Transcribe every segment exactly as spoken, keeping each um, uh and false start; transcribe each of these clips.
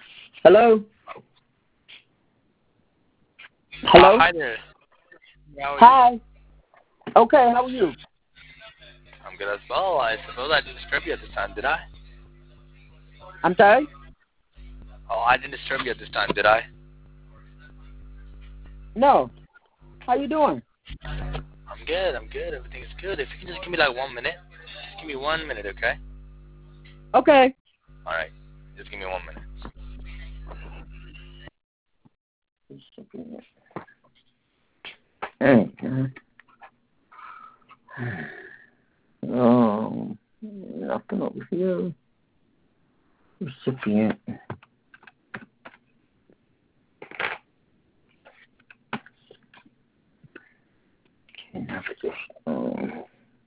Hello? Hello? Uh, hi there. How are you? Hi. Okay, how are you? I'm good as well. I suppose I didn't disturb you at this time, did I? I'm sorry? Oh, I didn't disturb you at this time, did I? No. How you doing? I'm good. I'm good. Everything's good. If you can just give me like one minute. Just give me one minute, okay? Okay. All right. Just give me one minute. Hey, um, nothing over here. Recipient. Navigation. Um,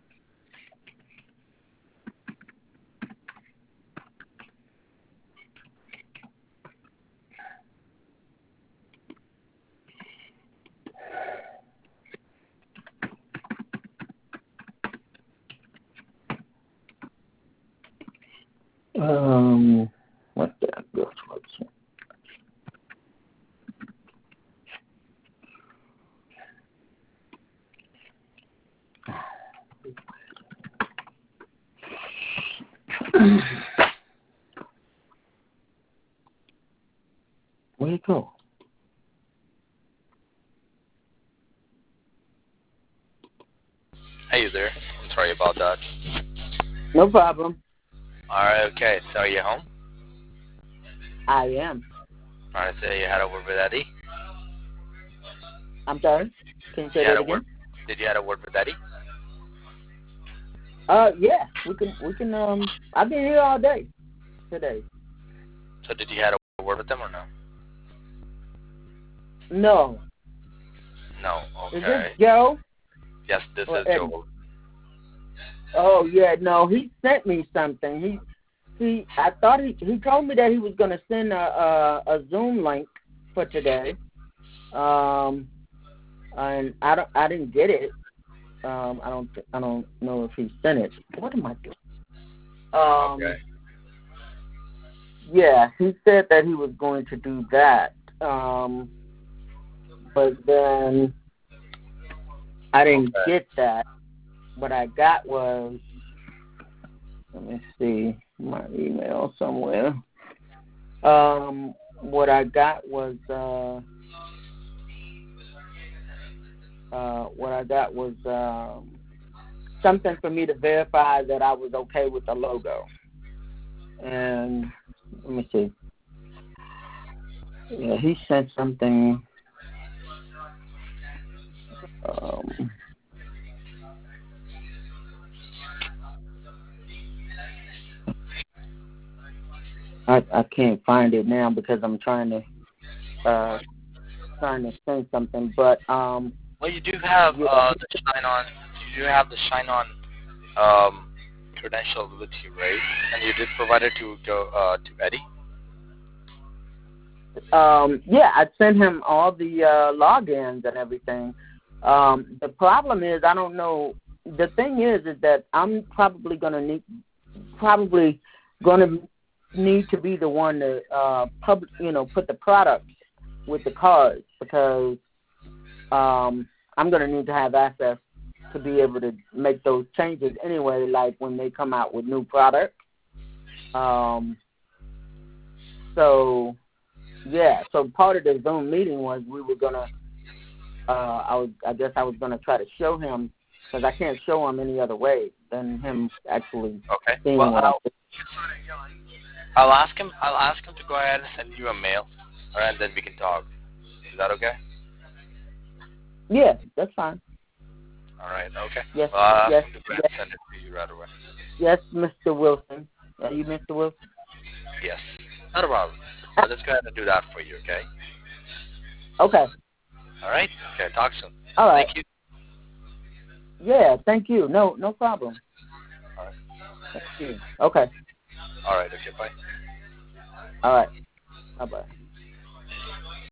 um, what the gosh, what's it? Where'd it go? Hey, you there? I'm sorry about that. No problem. All right. Okay. So are you home? I am. All right. So you had a word with Eddie. I'm sorry. Can you say You had that a word. again? Did you had a word with Eddie? Uh, yeah. We can. We can. Um, I've been here all day today. So did you had a word with them or no? No. No. Is Okay. this Joe Yes, this or is Eddie? Joel. Oh yeah. No, he sent me something. He he. I thought he he told me that he was gonna send a a, a Zoom link for today. Um, and I don't. I didn't get it. Um, I don't. I don't know if he sent it. What am I doing? Um. Okay. Yeah, he said that he was going to do that. Um, but then I didn't Okay. get that. What I got was, let me see my email somewhere. Um, what I got was, uh, uh, what I got was um, something for me to verify that I was okay with the logo. And let me see. Yeah, he sent something. Um, I I can't find it now because I'm trying to uh trying to send something, but um Well, you do have yeah uh the shine on. You do have the shine on um credentialability, right? And you did provide it to go uh to Eddie. um yeah I sent him all the uh logins and everything. Um the problem is I don't know. The thing is is that I'm probably gonna need probably gonna need to be the one to uh pub you know put the products with the cards because um I'm gonna need to have access to be able to make those changes anyway, like when they come out with new products. Um, so yeah, so part of the Zoom meeting was we were gonna, uh, I was, I guess I was gonna try to show him because I can't show him any other way than him actually Okay. seeing Well, what I'm I'll, I'll ask him. I'll ask him to go ahead and send you a mail, all right, and then we can talk. Is that okay? doing. Yeah, that's fine. All right. Okay. Yes, Well, I'll ask yes, him to go ahead yes, and send it to you right away. yes, Mister Wilson. Are you Mister Wilson? Yes. Not a problem. I'll just go ahead and do that for you. Okay. Okay. All right. Okay. Talk soon. All right. Thank you. Yeah, thank you. No, no problem. All right. Thank you. Okay. All right. Okay. Bye. All right. Bye bye.